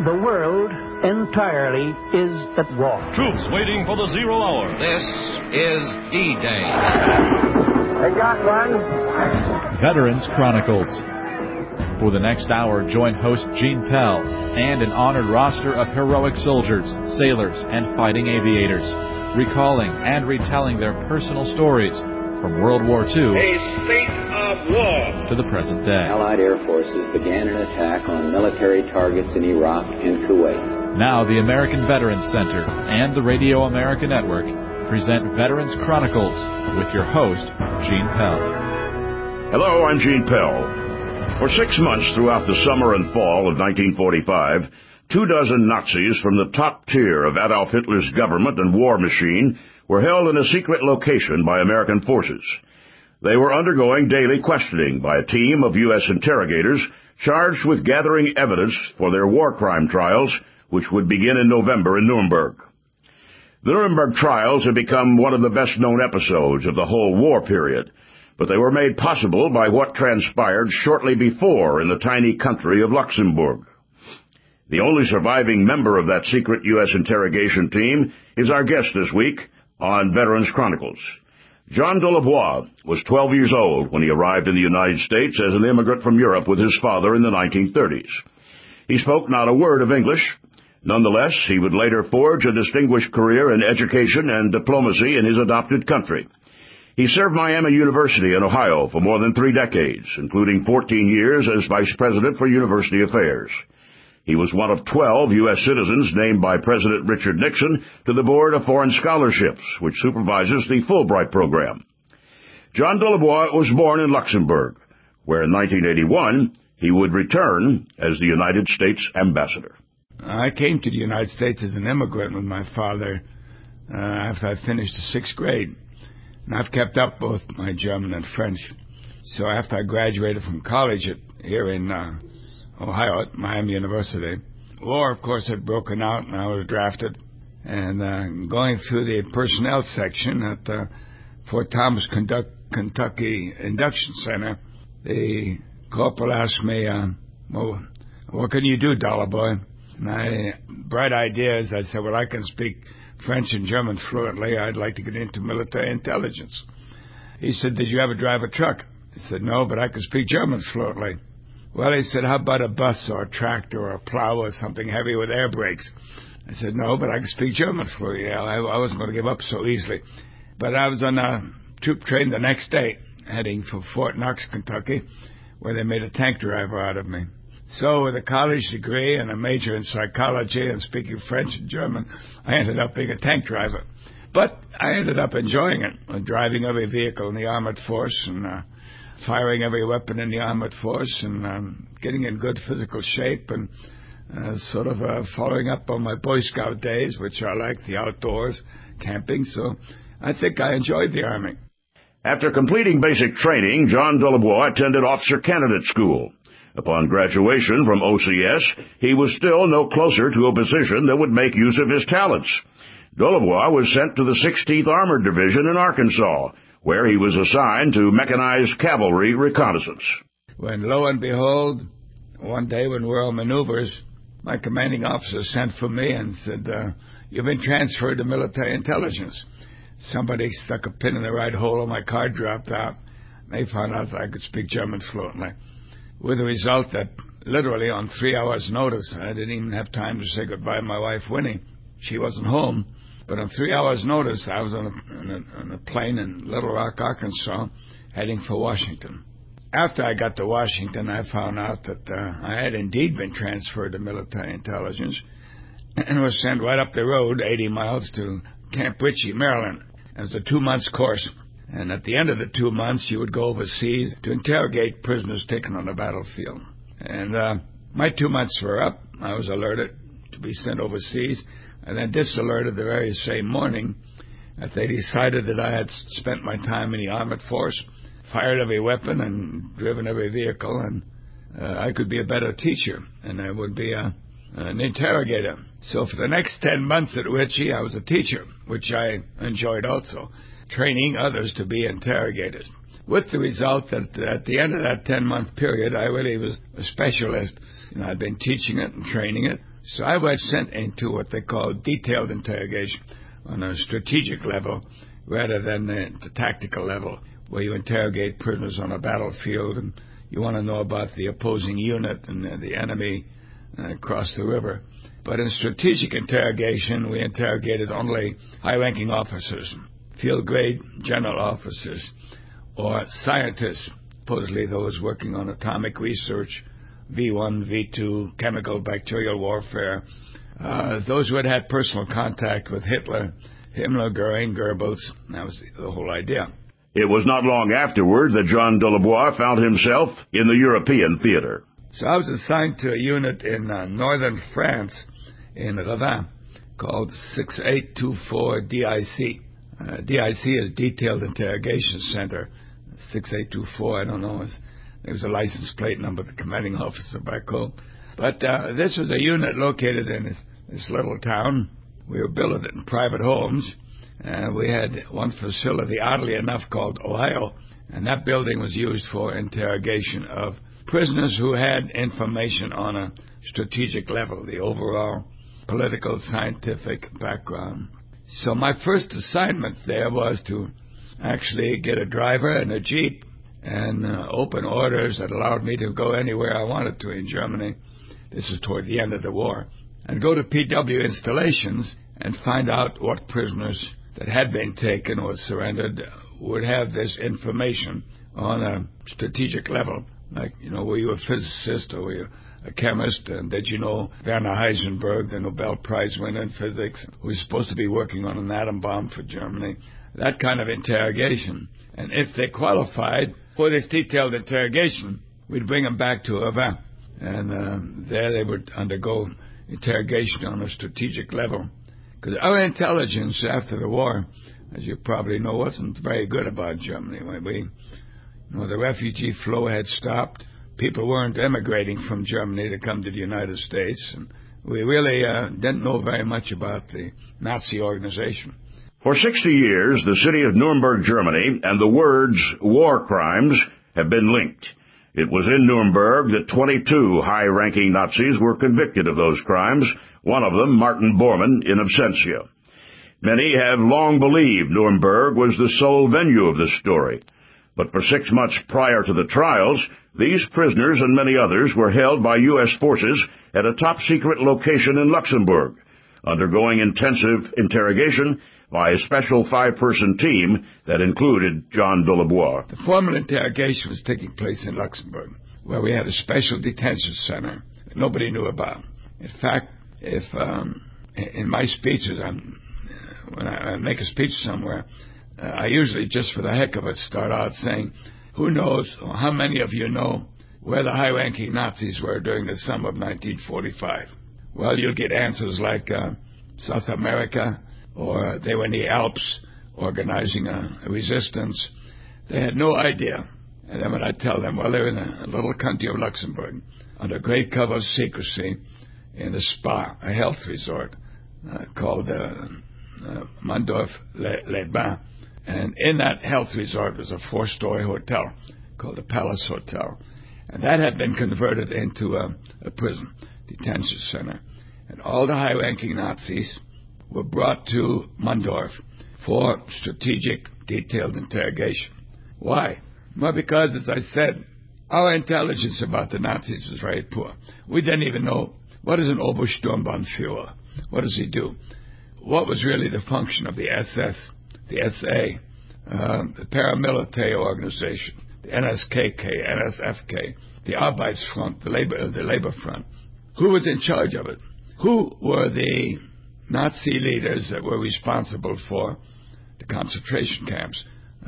the world entirely is at war. Troops waiting for the 0 hour. This is D-Day. I got one. Veterans Chronicles. For the next hour, join host Gene Pell and an honored roster of heroic soldiers, sailors, and fighting aviators, recalling and retelling their personal stories from World War II A state of war to the present day. Allied air forces began an attack on military targets in Iraq and Kuwait. Now the American Veterans Center and the Radio America Network present Veterans Chronicles with your host, Gene Pell. Hello, I'm Gene Pell. For 6 months throughout the summer and fall of 1945, 24 Nazis from the top tier of Adolf Hitler's government and war machine were held in a secret location by American forces. They were undergoing daily questioning by a team of U.S. interrogators charged with gathering evidence for their war crime trials, which would begin in November in Nuremberg. The Nuremberg trials had become one of the best-known episodes of the whole war period, but they were made possible by what transpired shortly before in the tiny country of Luxembourg. The only surviving member of that secret U.S. interrogation team is our guest this week on Veterans Chronicles. John Delabois was 12 years old when he arrived in the United States as an immigrant from Europe with his father in the 1930s. He spoke not a word of English. Nonetheless, he would later forge a distinguished career in education and diplomacy in his adopted country. He served Miami University in Ohio for more than 3 decades, including 14 years as Vice President for University Affairs. He was one of 12 U.S. citizens named by President Richard Nixon to the Board of Foreign Scholarships, which supervises the Fulbright program. John Delabois was born in Luxembourg, where in 1981 he would return as the United States ambassador. I came to the United States as an immigrant with my father after I finished the 6th grade. And I've kept up both my German and French. So after I graduated from college here in Ohio at Miami University, war, of course, had broken out, and I was drafted. And going through the personnel section at Fort Thomas, Kentucky Induction Center, the corporal asked me, well, what can you do, dollar boy? My bright ideas, I said, well, I can speak French and German fluently. I'd like to get into military intelligence. He said, did you ever drive a truck? I said, no, but I can speak German fluently. Well, he said, how about a bus or a tractor or a plow or something heavy with air brakes? I said, no, but I can speak German fluently. I wasn't going to give up so easily. But I was on a troop train the next day heading for Fort Knox, Kentucky, where they made a tank driver out of me. So with a college degree and a major in psychology and speaking French and German, I ended up being a tank driver. But I ended up enjoying it, driving every vehicle in the armored force and firing every weapon in the armored force and getting in good physical shape and sort of following up on my Boy Scout days, which I like, the outdoors, camping. So I think I enjoyed the Army. After completing basic training, John Delabois attended Officer Candidate School. Upon graduation from OCS, he was still no closer to a position that would make use of his talents. Delabois was sent to the 16th Armored Division in Arkansas, where he was assigned to mechanized cavalry reconnaissance. When, lo and behold, one day when we were on maneuvers, my commanding officer sent for me and said, you've been transferred to military intelligence. Somebody stuck a pin in the right hole and my card dropped out. They found out that I could speak German fluently, with the result that literally on 3 hours' notice, I didn't even have time to say goodbye to my wife, Winnie. She wasn't home. But on 3 hours' notice, I was on a plane in Little Rock, Arkansas, heading for Washington. After I got to Washington, I found out that I had indeed been transferred to military intelligence and was sent right up the road, 80 miles, to Camp Ritchie, Maryland. It was a 2-month course. And at the end of the 2 months, you would go overseas to interrogate prisoners taken on the battlefield. And my 2 months were up. I was alerted to be sent overseas, and then disalerted the very same morning that they decided that I had spent my time in the armored force, fired every weapon and driven every vehicle, and I could be a better teacher, and I would be an interrogator. So for the next 10 months at Ritchie, I was a teacher, which I enjoyed also, training others to be interrogators, with the result that at the end of that 10-month period, I really was a specialist. I'd been teaching it and training it, So I was sent into what they call detailed interrogation on a strategic level rather than the tactical level, where you interrogate prisoners on a battlefield and you want to know about the opposing unit and the enemy across the river. But in strategic interrogation, we interrogated only high-ranking officers, field-grade general officers, or scientists, supposedly those working on atomic research, V1, V2, chemical, bacterial warfare, those who had had personal contact with Hitler, Goering, Goebbels. That was the whole idea. It was not long afterward that John Delabois found himself in the European theater. So I was assigned to a unit in northern France, in Ravin, called 6824 DIC. DIC is Detailed Interrogation Center. 6824, I don't know. There was a license plate number, the commanding officer back home. But this was a unit located in this little town. We were billeted in private homes. We had one facility, oddly enough, called Ohio. And that building was used for interrogation of prisoners who had information on a strategic level, the overall political, scientific background. So my first assignment there was to actually get a driver and a jeep and open orders that allowed me to go anywhere I wanted to in Germany. This was toward the end of the war. And go to PW installations and find out what prisoners that had been taken or surrendered would have this information on a strategic level. Like, were you a physicist or were you a chemist? And did you know Werner Heisenberg, the Nobel Prize winner in physics, who was supposed to be working on an atom bomb for Germany? That kind of interrogation. And if they qualified for this detailed interrogation, we'd bring them back to Ravin. And there they would undergo interrogation on a strategic level. Because our intelligence after the war, as you probably know, wasn't very good about Germany. The refugee flow had stopped. People weren't emigrating from Germany to come to the United States. And we really didn't know very much about the Nazi organization. For 60 years, the city of Nuremberg, Germany, and the words war crimes have been linked. It was in Nuremberg that 22 high-ranking Nazis were convicted of those crimes, one of them, Martin Bormann, in absentia. Many have long believed Nuremberg was the sole venue of this story. But for 6 months prior to the trials, these prisoners and many others were held by U.S. forces at a top-secret location in Luxembourg, undergoing intensive interrogation by a special 5-person team that included John Delabois. The formal interrogation was taking place in Luxembourg, where we had a special detention center that nobody knew about. In fact, if in my speeches, when I make a speech somewhere, I usually, just for the heck of it, start out saying, who knows, or how many of you know where the high-ranking Nazis were during the summer of 1945? Well, you'll get answers like South America, or they were in the Alps organizing a resistance. They had no idea. And then when I tell them, well, they're in a little country of Luxembourg, under great cover of secrecy, in a spa, a health resort, called Mondorf-les-Bains. And in that health resort was a 4-story hotel called the Palace Hotel. And that had been converted into a prison, detention center. And all the high-ranking Nazis were brought to Mondorf for strategic, detailed interrogation. Why? Well, because, as I said, our intelligence about the Nazis was very poor. We didn't even know, what is an Obersturmbannführer? What does he do? What was really the function of the SS, the SA, the paramilitary organization, the NSKK, NSFK, the Arbeitsfront, the Labor Front? Who was in charge of it? Who were the Nazi leaders that were responsible for the concentration camps,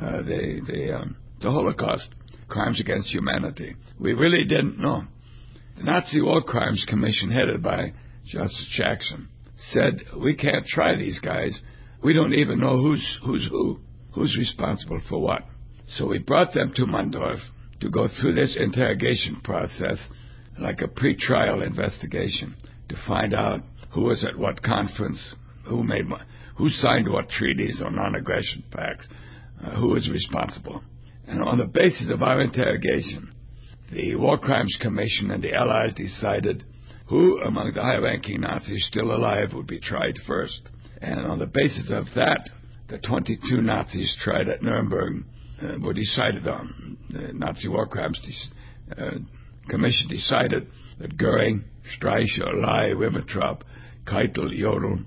the Holocaust, crimes against humanity? We really didn't know. The Nazi War Crimes Commission, headed by Justice Jackson, said, we can't try these guys. We don't even know who's responsible for what. So we brought them to Mondorf to go through this interrogation process like a pre-trial investigation to find out who was at what conference, who signed what treaties or non-aggression pacts, who was responsible. And on the basis of our interrogation, the War Crimes Commission and the Allies decided who among the high-ranking Nazis still alive would be tried first. And on the basis of that, the 22 Nazis tried at Nuremberg were decided on. The Nazi War Crimes Commission decided that Goering, Streicher, Lai, Ribbentrop, Keitel, Jodl,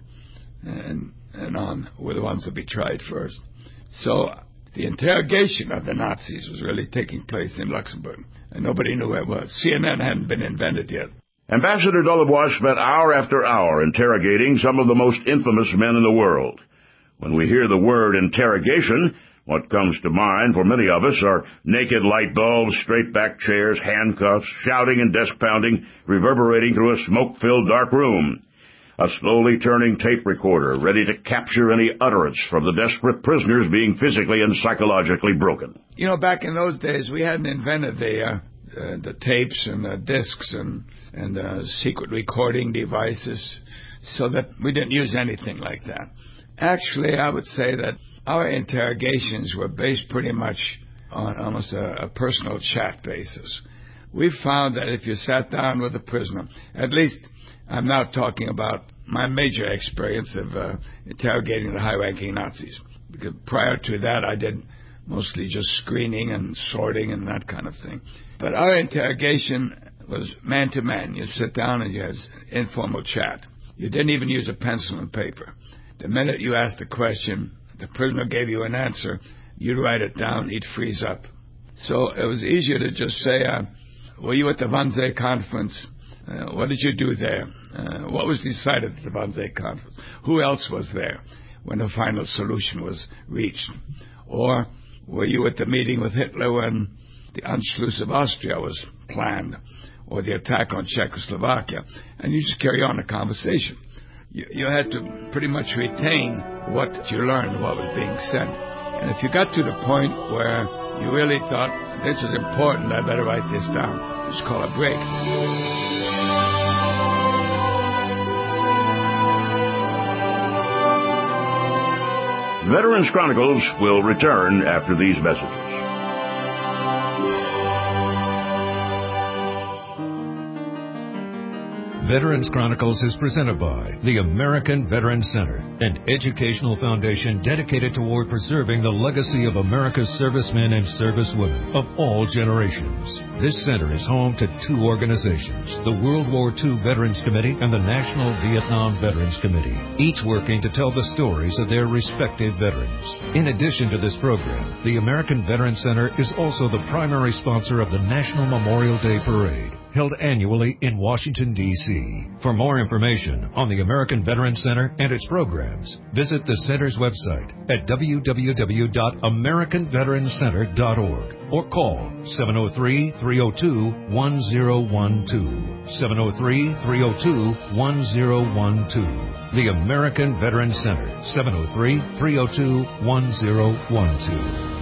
and on were the ones to be tried first. So the interrogation of the Nazis was really taking place in Luxembourg, and nobody knew where it was. CNN hadn't been invented yet. Ambassador Delevoye spent hour after hour interrogating some of the most infamous men in the world. When we hear the word interrogation, what comes to mind for many of us are naked light bulbs, straight-back chairs, handcuffs, shouting and desk-pounding, reverberating through a smoke-filled dark room. A slowly turning tape recorder ready to capture any utterance from the desperate prisoners being physically and psychologically broken. You know, back in those days, we hadn't invented the tapes and the discs and secret recording devices, so that we didn't use anything like that. Actually, I would say that our interrogations were based pretty much on almost a personal chat basis. We found that if you sat down with a prisoner, at least I'm now talking about my major experience of interrogating the high-ranking Nazis, because prior to that I did mostly just screening and sorting and that kind of thing. But our interrogation was man-to-man. You sit down and you had informal chat. You didn't even use a pencil and paper. The minute you asked a question, the prisoner gave you an answer, you'd write it down, he'd freeze up. So it was easier to just say, were you at the Wannsee Conference? What did you do there? What was decided at the Wannsee Conference? Who else was there when the final solution was reached? Or were you at the meeting with Hitler when the Anschluss of Austria was planned, or the attack on Czechoslovakia? And you just carry on a conversation. You had to pretty much retain what you learned, what was being said. And if you got to the point where you really thought, this is important, I better write this down, just call a break. Veterans Chronicles will return after these messages. Veterans Chronicles is presented by the American Veterans Center, an educational foundation dedicated toward preserving the legacy of America's servicemen and servicewomen of all generations. This center is home to two organizations, the World War II Veterans Committee and the National Vietnam Veterans Committee, each working to tell the stories of their respective veterans. In addition to this program, the American Veterans Center is also the primary sponsor of the National Memorial Day Parade, held annually in Washington, D.C. For more information on the American Veterans Center and its programs, visit the center's website at www.americanveteranscenter.org or call 703-302-1012. 703-302-1012. The American Veterans Center, 703-302-1012.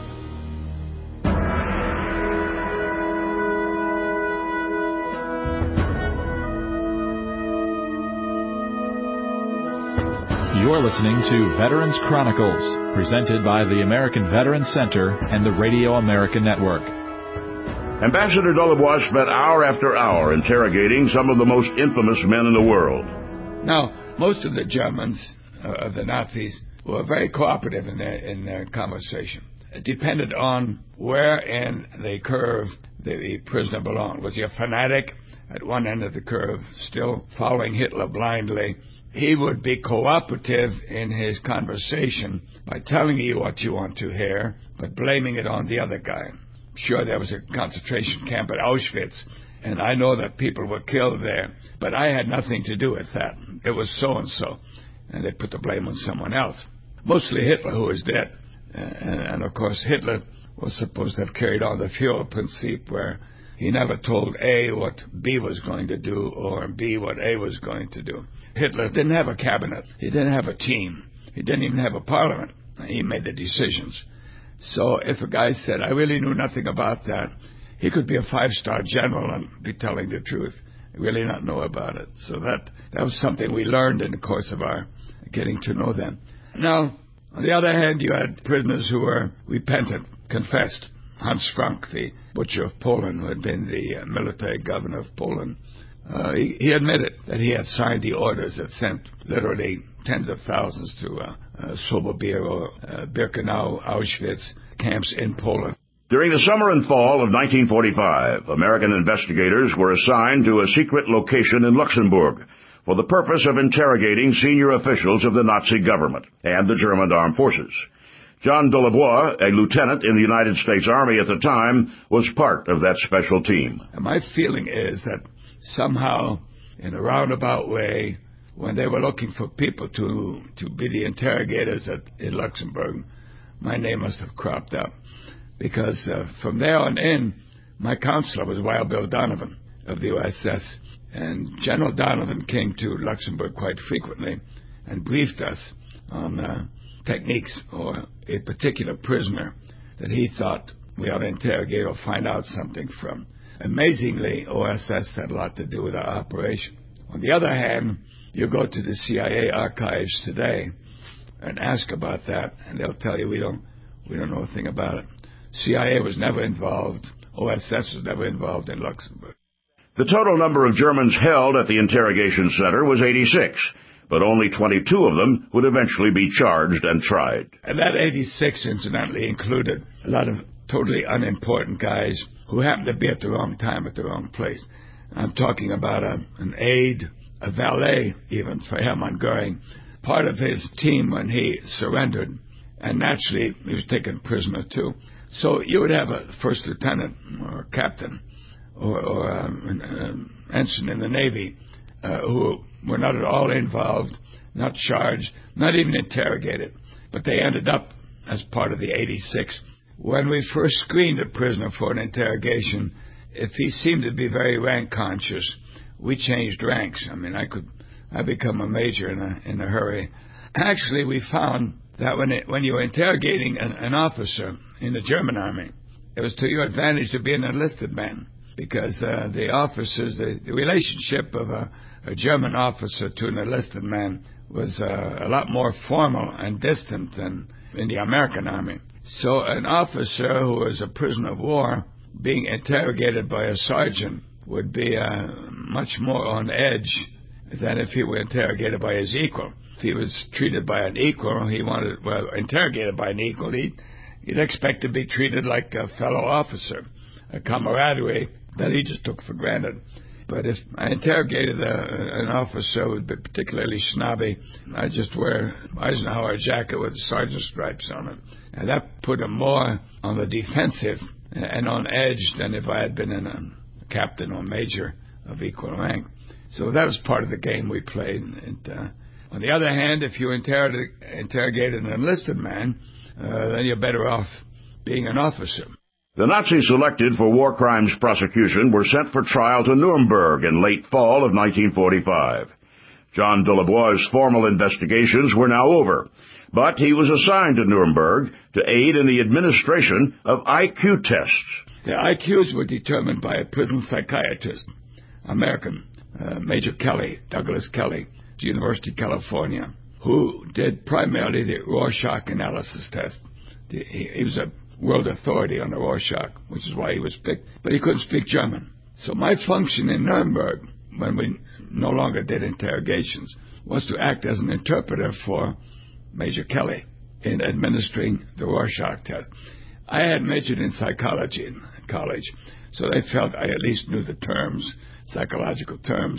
You're listening to Veterans Chronicles, presented by the American Veterans Center and the Radio America Network. Ambassador Delevoye spent hour after hour interrogating some of the most infamous men in the world. Now, most of the Germans, of the Nazis, were very cooperative in their conversation. It depended on where in the curve the prisoner belonged. Was he a fanatic at one end of the curve, still following Hitler blindly? He would be cooperative in his conversation by telling you what you want to hear, but blaming it on the other guy. Sure, there was a concentration camp at Auschwitz, and I know that people were killed there, but I had nothing to do with that. It was so-and-so, and they put the blame on someone else. Mostly Hitler, who was dead. And of course, Hitler was supposed to have carried on the Führerprinzip, where he never told A what B was going to do, or B what A was going to do. Hitler didn't have a cabinet. He didn't have a team. He didn't even have a parliament. He made the decisions. So if a guy said, I really knew nothing about that, he could be a five-star general and be telling the truth, really not know about it. So that was something we learned in the course of our getting to know them. Now, on the other hand, you had prisoners who were repentant, confessed. Hans Frank, the butcher of Poland, who had been the military governor of Poland He admitted that he had signed the orders that sent literally tens of thousands to Sobibor, Birkenau, Auschwitz camps in Poland. During the summer and fall of 1945, American investigators were assigned to a secret location in Luxembourg for the purpose of interrogating senior officials of the Nazi government and the German armed forces. John Delabois, a lieutenant in the United States Army at the time, was part of that special team. And my feeling is that somehow, in a roundabout way, when they were looking for people to be the interrogators in Luxembourg, my name must have cropped up. Because from there on in, my counselor was Wild Bill Donovan of the OSS. And General Donovan came to Luxembourg quite frequently and briefed us on techniques or a particular prisoner that he thought we ought to interrogate or find out something from. Amazingly, OSS had a lot to do with our operation. On the other hand, you go to the CIA archives today and ask about that, and they'll tell you we don't know a thing about it. CIA was never involved. OSS was never involved in Luxembourg. The total number of Germans held at the interrogation center was 86, but only 22 of them would eventually be charged and tried. And that 86, incidentally, included a lot of totally unimportant guys who happened to be at the wrong time at the wrong place. I'm talking about an aide, a valet even for Hermann Goering, part of his team when he surrendered, and naturally he was taken prisoner too. So you would have a first lieutenant or a captain or an ensign in the Navy who were not at all involved, not charged, not even interrogated, but they ended up as part of the 86. When we first screened a prisoner for an interrogation, if he seemed to be very rank conscious, we changed ranks. I mean, I become a major in a hurry. Actually, we found that when you were interrogating an officer in the German army, it was to your advantage to be an enlisted man, because the officers, the relationship of a German officer to an enlisted man was a lot more formal and distant than in the American army. So an officer who was a prisoner of war being interrogated by a sergeant would be much more on edge than if he were interrogated by his equal. If he was treated by an equal, interrogated by an equal, he'd expect to be treated like a fellow officer, a camaraderie that he just took for granted. But if I interrogated an officer who would be particularly snobby, I'd just wear an Eisenhower jacket with sergeant stripes on it. And that put him more on the defensive and on edge than if I had been a captain or major of equal rank. So that was part of the game we played. And, on the other hand, if you interrogated an enlisted man, then you're better off being an officer. The Nazis selected for war crimes prosecution were sent for trial to Nuremberg in late fall of 1945. John Delabois' formal investigations were now over, but he was assigned to Nuremberg to aid in the administration of IQ tests. The IQs were determined by a prison psychiatrist, American, Major Kelly, Douglas Kelly, at the University of California, who did primarily the Rorschach analysis test. He was a world authority on the Rorschach, which is why he was picked, but he couldn't speak German. So my function in Nuremberg, when we no longer did interrogations, was to act as an interpreter for Major Kelly in administering the Rorschach test. I had majored in psychology in college, so they felt I at least knew the terms, psychological terms,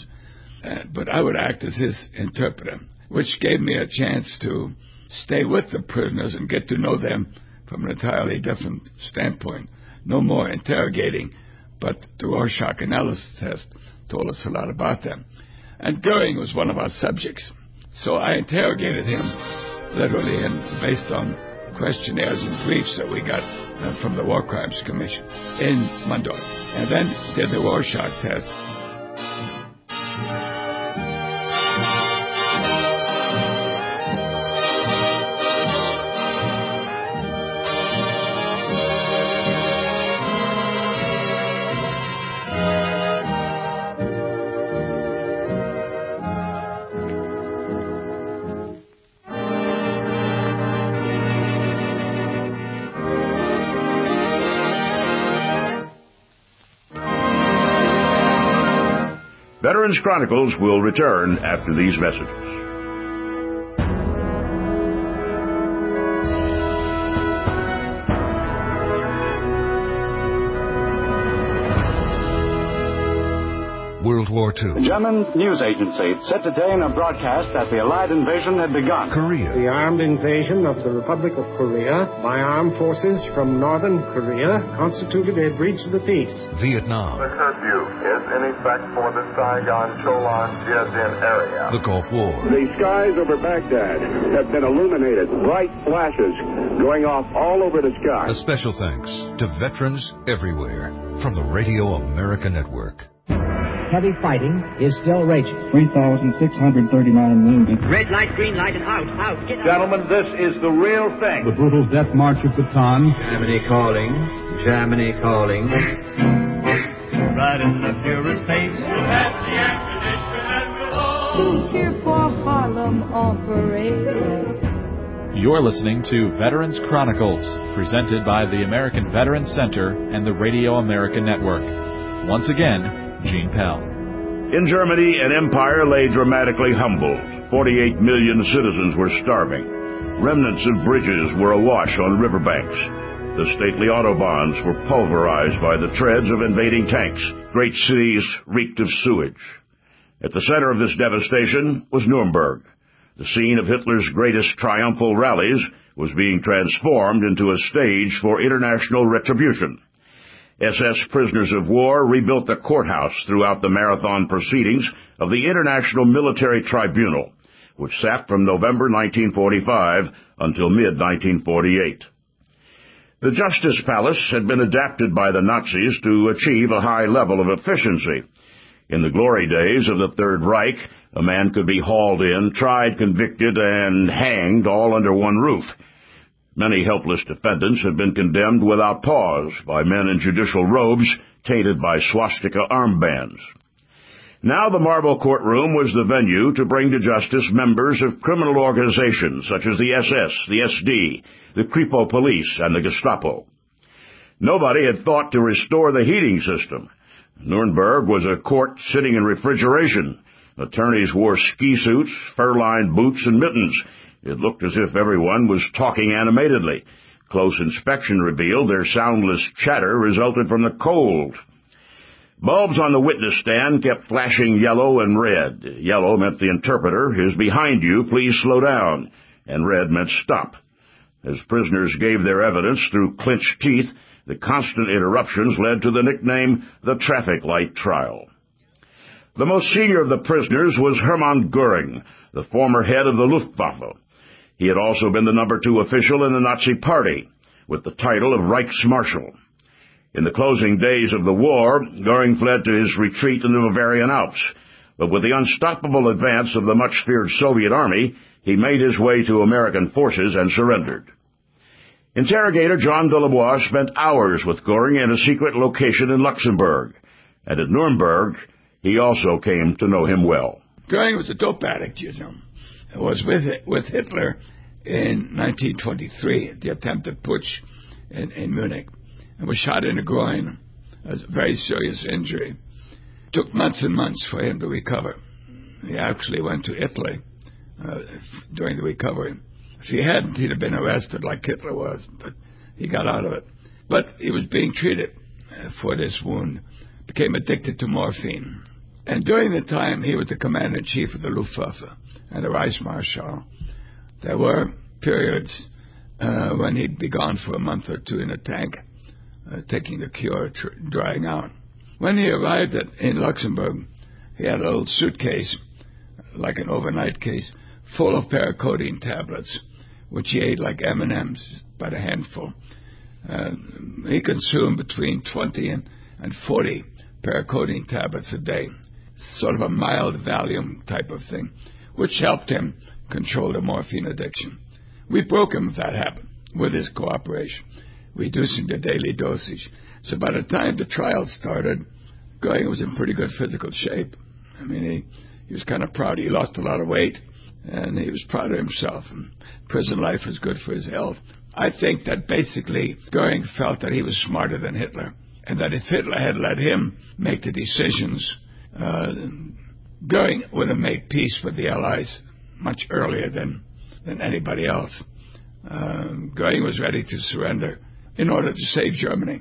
but I would act as his interpreter, which gave me a chance to stay with the prisoners and get to know them from an entirely different standpoint. No more interrogating, but the Rorschach analysis test told us a lot about them. And Goering was one of our subjects. So I interrogated him literally and based on questionnaires and briefs that we got from the War Crimes Commission in Mundorf. And then did the Rorschach test. Veterans Chronicles will return after these messages. World War II. The German news agency said today in a broadcast that the Allied invasion had begun. Korea. The armed invasion of the Republic of Korea by armed forces from northern Korea constituted a breach of the peace. Vietnam. The curfew is in effect for the Saigon, Cholan, Jiadin area. The Gulf War. The skies over Baghdad have been illuminated. Bright flashes going off all over the sky. A special thanks to veterans everywhere from the Radio America Network. Heavy fighting is still raging. 3,639 wounded. Red light, green light, and out. Get out. Gentlemen, this is the real thing. The brutal death march of Bataan. Germany calling. Germany calling. Right in the Fuhrer's face. Cheer for Harlem on parade. You're listening to Veterans Chronicles, presented by the American Veterans Center and the Radio America Network. Once again, Gene Pell. In Germany, an empire lay dramatically humbled. 48 million citizens were starving. Remnants of bridges were awash on riverbanks. The stately autobahns were pulverized by the treads of invading tanks. Great cities reeked of sewage. At the center of this devastation was Nuremberg. The scene of Hitler's greatest triumphal rallies was being transformed into a stage for international retribution. SS prisoners of war rebuilt the courthouse throughout the marathon proceedings of the International Military Tribunal, which sat from November 1945 until mid-1948. The Justice Palace had been adapted by the Nazis to achieve a high level of efficiency. In the glory days of the Third Reich, a man could be hauled in, tried, convicted, and hanged all under one roof. Many helpless defendants had been condemned without pause by men in judicial robes tainted by swastika armbands. Now the marble courtroom was the venue to bring to justice members of criminal organizations such as the SS, the SD, the Kripo police, and the Gestapo. Nobody had thought to restore the heating system. Nuremberg was a court sitting in refrigeration. Attorneys wore ski suits, fur-lined boots, and mittens. It looked as if everyone was talking animatedly. Close inspection revealed their soundless chatter resulted from the cold. Bulbs on the witness stand kept flashing yellow and red. Yellow meant the interpreter is behind you, please slow down, and red meant stop. As prisoners gave their evidence through clenched teeth, the constant interruptions led to the nickname the traffic light trial. The most senior of the prisoners was Hermann Göring, the former head of the Luftwaffe. He had also been the number 2 official in the Nazi Party, with the title of Reichsmarschall. In the closing days of the war, Göring fled to his retreat in the Bavarian Alps, but with the unstoppable advance of the much-feared Soviet army, he made his way to American forces and surrendered. Interrogator John Delabois spent hours with Göring at a secret location in Luxembourg, and at Nuremberg, he also came to know him well. Göring was a dope addict, you know. It was with Hitler in 1923, the attempted putsch in Munich, and was shot in the groin. It was a very serious injury. It took months and months for him to recover. He actually went to Italy during the recovery. If he hadn't, he'd have been arrested like Hitler was, but he got out of it. But he was being treated for this wound, became addicted to morphine. And during the time he was the commander-in-chief of the Luftwaffe and the Reichsmarschall, there were periods when he'd be gone for a month or two in a tank, taking the cure, drying out. When he arrived in Luxembourg, he had a little suitcase, like an overnight case, full of paracodeine tablets, which he ate like M&Ms by the handful. He consumed between 20 and 40 paracodeine tablets a day, sort of a mild Valium type of thing, which helped him control the morphine addiction. We broke him if that happened, with his cooperation, reducing the daily dosage. So by the time the trial started, Göring was in pretty good physical shape. I mean, he was kind of proud. He lost a lot of weight, and he was proud of himself. And prison life was good for his health. I think that basically Göring felt that he was smarter than Hitler, and that if Hitler had let him make the decisions Goering would have made peace with the Allies much earlier than anybody else. Goering was ready to surrender in order to save Germany.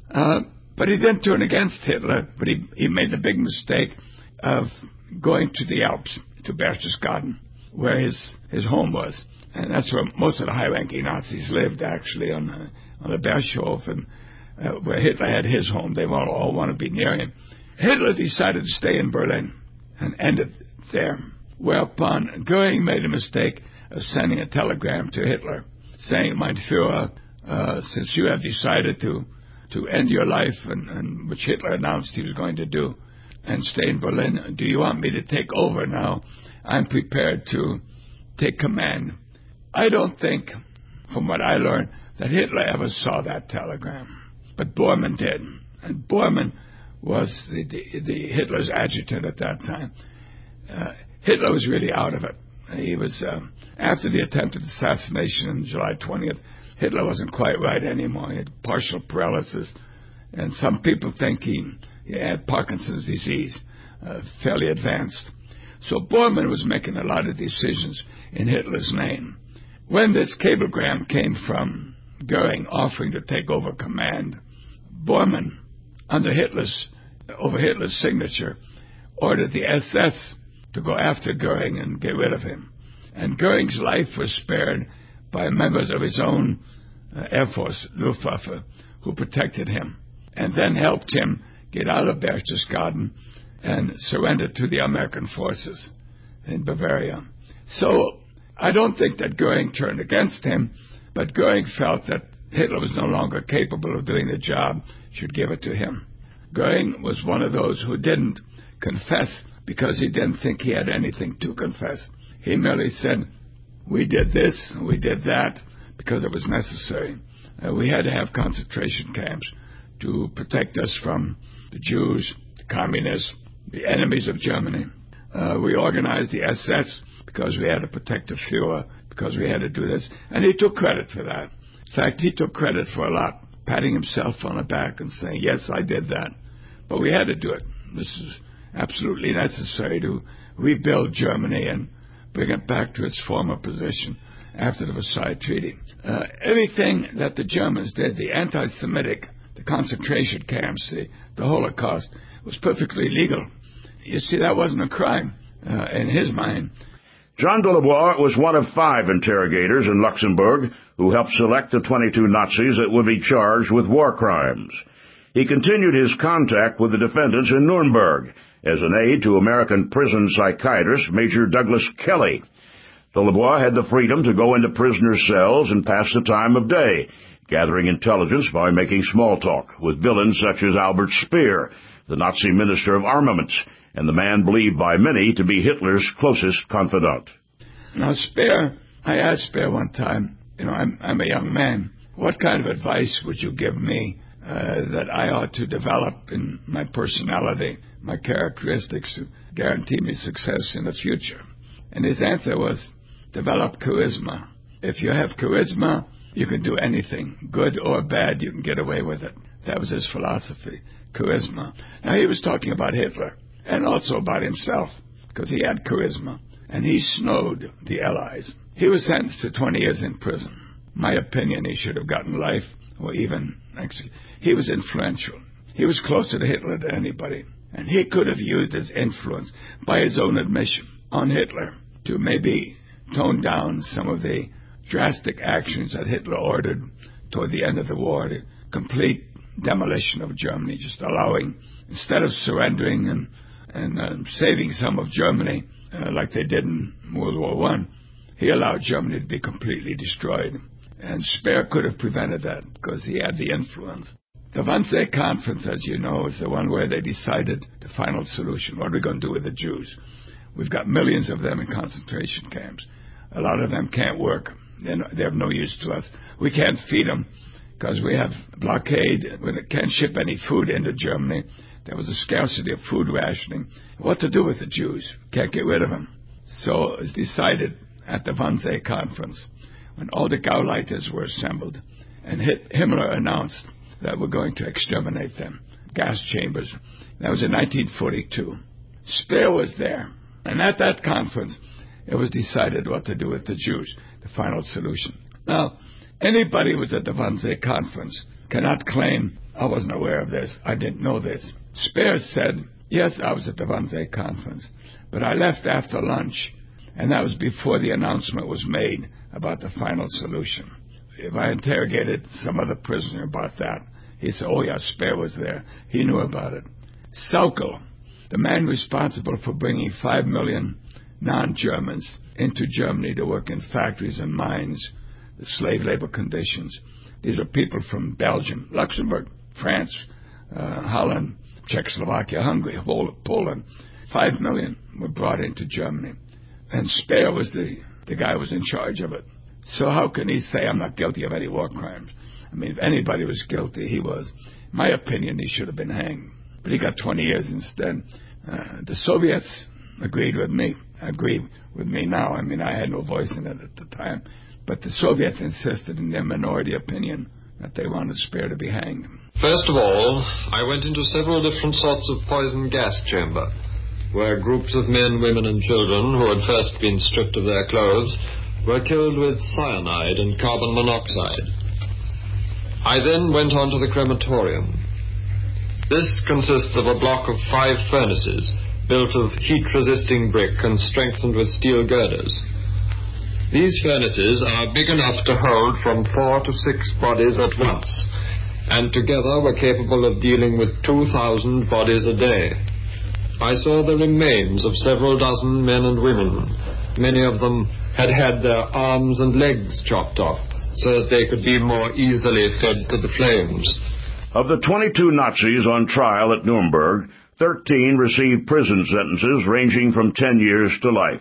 But he didn't turn against Hitler, but he made the big mistake of going to the Alps, to Berchtesgaden, where his home was. And that's where most of the high-ranking Nazis lived, actually, on the Berchtesgaden, and where Hitler had his home. They all want to be near him. Hitler decided to stay in Berlin and ended there, whereupon Goering made a mistake of sending a telegram to Hitler saying, "Mein Führer, since you have decided to end your life," and which Hitler announced he was going to do, and stay in Berlin, do you want me to take over now? I'm prepared to take command. I don't think, from what I learned, that Hitler ever saw that telegram. But Bormann did. And Bormann was the Hitler's adjutant at that time. Hitler was really out of it. He was, after the attempted assassination on July 20th, Hitler wasn't quite right anymore. He had partial paralysis. And some people think he had Parkinson's disease, fairly advanced. So Bormann was making a lot of decisions in Hitler's name. When this cablegram came from Goering offering to take over command, Bormann, over Hitler's signature, ordered the SS to go after Goering and get rid of him. And Goering's life was spared by members of his own Air Force, Luftwaffe, who protected him and then helped him get out of Berchtesgaden and surrender to the American forces in Bavaria. So I don't think that Goering turned against him, but Goering felt that Hitler was no longer capable of doing the job, should give it to him. Goering was one of those who didn't confess because he didn't think he had anything to confess. He merely said, we did this, we did that, because it was necessary. We had to have concentration camps to protect us from the Jews, the communists, the enemies of Germany. We organized the SS because we had to protect the Führer, because we had to do this. And he took credit for that. In fact, he took credit for a lot, patting himself on the back and saying, yes, I did that. But we had to do it. This is absolutely necessary to rebuild Germany and bring it back to its former position after the Versailles Treaty. Everything that the Germans did, the anti-Semitic, the concentration camps, the Holocaust, was perfectly legal. You see, that wasn't a crime in his mind. John Delabois was one of 5 interrogators in Luxembourg who helped select the 22 Nazis that would be charged with war crimes. He continued his contact with the defendants in Nuremberg as an aide to American prison psychiatrist Major Douglas Kelly. Delabois had the freedom to go into prisoners' cells and pass the time of day, gathering intelligence by making small talk with villains such as Albert Speer, the Nazi Minister of Armaments, and the man believed by many to be Hitler's closest confidant. Now, Speer, I asked Speer one time, I'm a young man, what kind of advice would you give me that I ought to develop in my personality, my characteristics to guarantee me success in the future? And his answer was, develop charisma. If you have charisma, you can do anything, good or bad, you can get away with it. That was his philosophy, charisma. Now, he was talking about Hitler and also about himself because he had charisma. And he snowed the Allies. He was sentenced to 20 years in prison. My opinion, he should have gotten life or even, actually, he was influential. He was closer to Hitler than anybody. And he could have used his influence, by his own admission, on Hitler to maybe tone down some of the drastic actions that Hitler ordered toward the end of the war, the complete demolition of Germany, just allowing, instead of surrendering and saving some of Germany like they did in World War I, he allowed Germany to be completely destroyed. And Speer could have prevented that because he had the influence. The Wannsee Conference, as you know, is the one where they decided the final solution. What are we going to do with the Jews? We've got millions of them in concentration camps. A lot of them can't work. They have no use to us. We can't feed them because we have blockade. We can't ship any food into Germany. There was a scarcity of food rationing. What to do with the Jews? Can't get rid of them. So it was decided at the Wannsee Conference when all the Gauleiters were assembled, and Himmler announced that we're going to exterminate them, gas chambers. That was in 1942. Speer was there. And at that conference, it was decided what to do with the Jews, the final solution. Now, anybody who was at the Wannsee conference cannot claim, I wasn't aware of this, I didn't know this. Speer said, yes, I was at the Wannsee conference, but I left after lunch, and that was before the announcement was made about the final solution. If I interrogated some other prisoner about that, he said, oh yeah, Speer was there. He knew about it. Sauckel, the man responsible for bringing 5 million non-Germans into Germany to work in factories and mines, the slave labor conditions. These are people from Belgium, Luxembourg, France, Holland, Czechoslovakia, Hungary, Poland. 5 million were brought into Germany. And Speer was the guy who was in charge of it. So how can he say, I'm not guilty of any war crimes? I mean, if anybody was guilty, he was. In my opinion, he should have been hanged. But he got 20 years instead. The Soviets agree with me now. I mean, I had no voice in it at the time. But the Soviets insisted in their minority opinion that they wanted Speer to be hanged. First of all, I went into several different sorts of poison gas chamber, where groups of men, women, and children who had first been stripped of their clothes were killed with cyanide and carbon monoxide. I then went on to the crematorium. This consists of a block of 5 furnaces, built of heat-resisting brick and strengthened with steel girders. These furnaces are big enough to hold from 4 to 6 bodies at once, and together were capable of dealing with 2,000 bodies a day. I saw the remains of several dozen men and women. Many of them had had their arms and legs chopped off, so that they could be more easily fed to the flames. Of the 22 Nazis on trial at Nuremberg, 13 received prison sentences ranging from 10 years to life.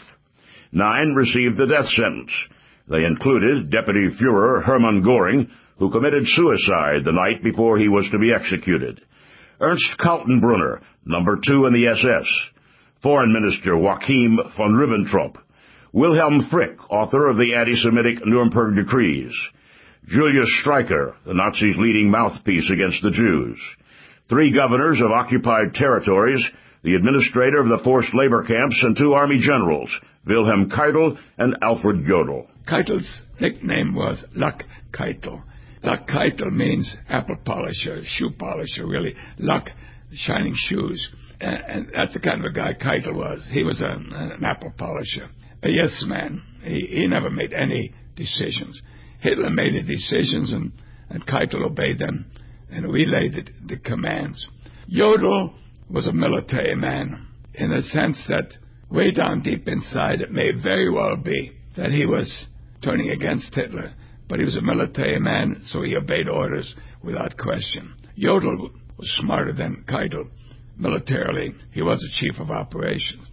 9 received the death sentence. They included Deputy Führer Hermann Göring, who committed suicide the night before he was to be executed; Ernst Kaltenbrunner, number 2 in the SS; Foreign Minister Joachim von Ribbentrop; Wilhelm Frick, author of the anti-Semitic Nuremberg Decrees; Julius Streicher, the Nazis' leading mouthpiece against the Jews; 3 governors of occupied territories, the administrator of the forced labor camps, and 2 army generals, Wilhelm Keitel and Alfred Jodl. Keitel's nickname was Lack Keitel. Lack Keitel means apple polisher, shoe polisher, really. Lack, shining shoes. And that's the kind of a guy Keitel was. He was an apple polisher, a yes man. He never made any decisions. Hitler made the decisions, and Keitel obeyed them and relayed the commands. Jodl was a military man in the sense that way down deep inside it may very well be that he was turning against Hitler, but he was a military man, so he obeyed orders without question. Jodl was smarter than Keitel. Militarily, he was a chief of operations.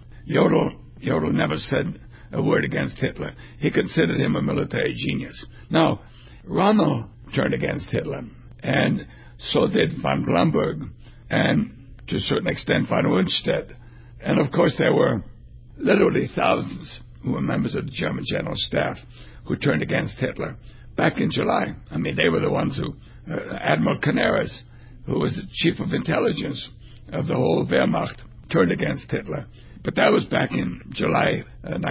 Jodl never said a word against Hitler. He considered him a military genius. Now, Rommel turned against Hitler, and so did von Blomberg, and to a certain extent von Rundstedt. And of course there were literally thousands who were members of the German General Staff who turned against Hitler. Back in July, I mean, they were the ones who, Admiral Canaris, who was the chief of intelligence of the whole Wehrmacht, turned against Hitler. But that was back in July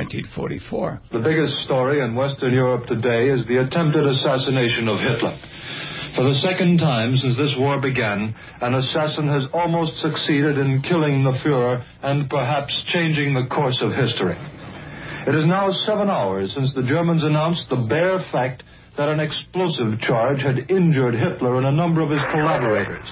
1944. The biggest story in Western Europe today is the attempted assassination of Hitler. For the second time since this war began, an assassin has almost succeeded in killing the Führer and perhaps changing the course of history. It is now 7 hours since the Germans announced the bare fact that an explosive charge had injured Hitler and a number of his collaborators.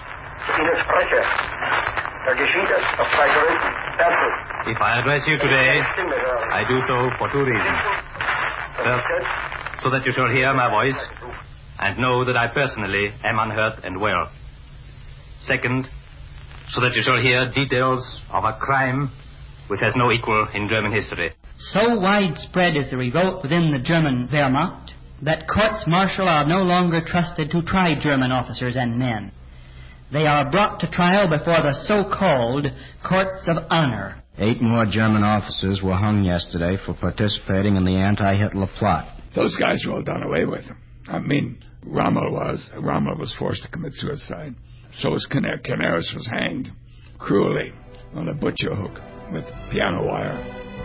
If I address you today, I do so for 2 reasons. First, so that you shall hear my voice and know that I personally am unhurt and well. Second, so that you shall hear details of a crime which has no equal in German history. So widespread is the revolt within the German Wehrmacht that courts-martial are no longer trusted to try German officers and men. They are brought to trial before the so-called courts of honor. 8 more German officers were hung yesterday for participating in the anti-Hitler plot. Those guys were all done away with. I mean, Rommel was forced to commit suicide. So was Canaris was hanged cruelly on a butcher hook. with piano wire.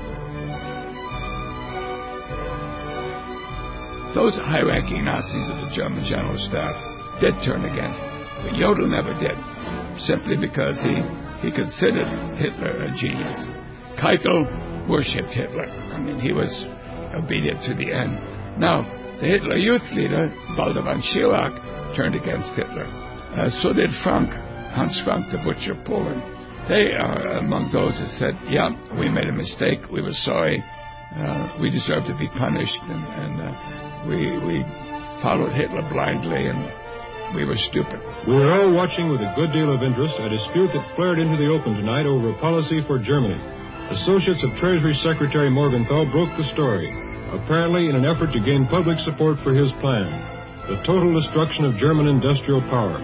Those high-ranking Nazis of the German General Staff did turn against him, but Jodl never did, simply because he considered Hitler a genius. Keitel worshipped Hitler. I mean, he was obedient to the end. Now, the Hitler Youth leader, Walter von Schirach, turned against Hitler. So did Frank, Hans Frank, the butcher of Poland. They are among those who said, yeah, we made a mistake, we were sorry, we deserve to be punished, and we followed Hitler blindly, and we were stupid. We are all watching with a good deal of interest a dispute that flared into the open tonight over a policy for Germany. Associates of Treasury Secretary Morgenthau broke the story, apparently in an effort to gain public support for his plan, the total destruction of German industrial power.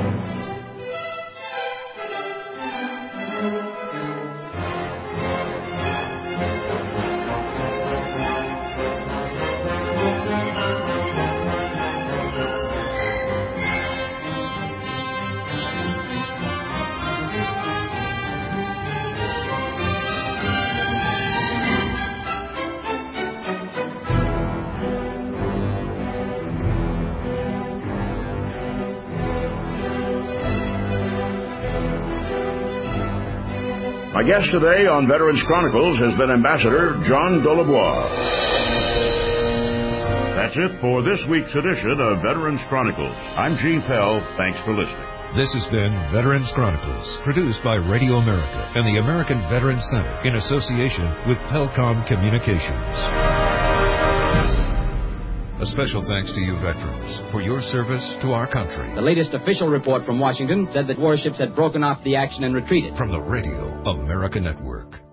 My guest today on Veterans Chronicles has been Ambassador John Delabois. That's it for this week's edition of Veterans Chronicles. I'm Gene Pell. Thanks for listening. This has been Veterans Chronicles, produced by Radio America and the American Veterans Center in association with Pelcom Communications. A special thanks to you veterans for your service to our country. The latest official report from Washington said that warships had broken off the action and retreated. From the Radio America Network.